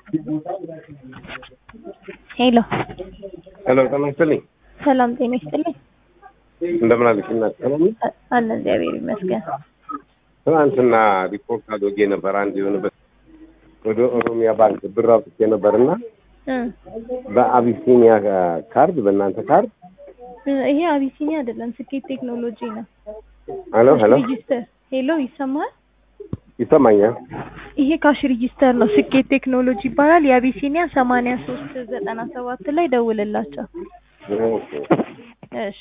ሄሎ ሄሎ ተመስልኝ ሰላም ጤና ይስጥልኝ። እንደምን አለሽ እናት? ሰላም ነሽ? አለ እግዚአብሔር ይመስገን። ትናንትና ሪፖርት አድርጌ ነበር አንድ የሆነበት ወደ ኦሮሚያ ባንክ ብር አውጥቼ ነበርና በአቢሲኒያ ካርድ በእናንተ ካርድ ይሄ አቢሲኒያ አይደለም ስኬት ቴክኖሎጂ ነው። ሄሎ ሄሎ ሬጂስተር ሄሎ ይሰማል? ይሰማኛል። ይሄ ካሽ ሬጂስተር ነው። ስኬት ቴክኖሎጂ ይባላል። የአቢሲኒያ 8397 ላይ ደውልላቸው። ኦኬ እሺ